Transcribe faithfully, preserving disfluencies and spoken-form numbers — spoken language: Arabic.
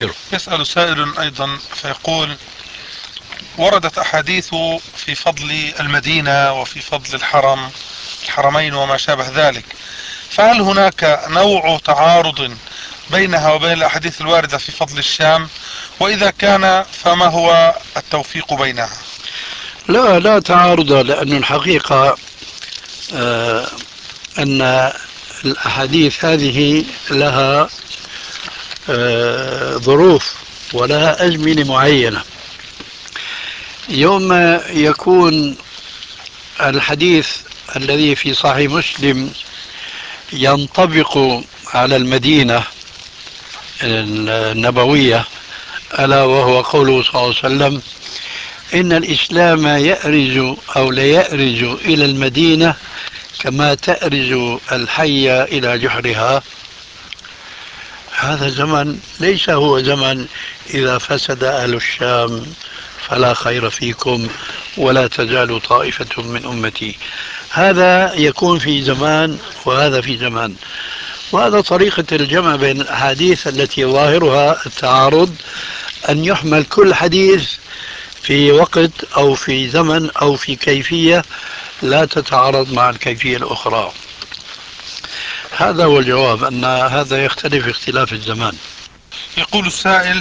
يسأل سائل أيضا فيقول: وردت أحاديث في فضل المدينة وفي فضل الحرم الحرمين وما شابه ذلك، فهل هناك نوع تعارض بينها وبين الأحاديث الواردة في فضل الشام؟ وإذا كان فما هو التوفيق بينها؟ لا لا تعارض، لأن الحقيقة آه أن الأحاديث هذه لها آه ظروف ولها أزمنة معينة. يوم يكون الحديث الذي في صحيح مسلم ينطبق على المدينة النبوية، ألا وهو قوله صلى الله عليه وسلم: إن الإسلام يأرج أو لا يأرج إلى المدينة كما تأرج الحية إلى جحرها. هذا زمن ليس هو زمن إذا فسد أهل الشام فلا خير فيكم ولا تزال طائفة من أمتي. هذا يكون في زمان وهذا في زمان، وهذا طريقة الجمع بين الأحاديث التي ظاهرها التعارض، أن يحمل كل حديث في وقت أو في زمن أو في كيفية لا تتعارض مع الكيفية الأخرى. هذا هو الجواب، أن هذا يختلف اختلاف الزمان. يقول السائل: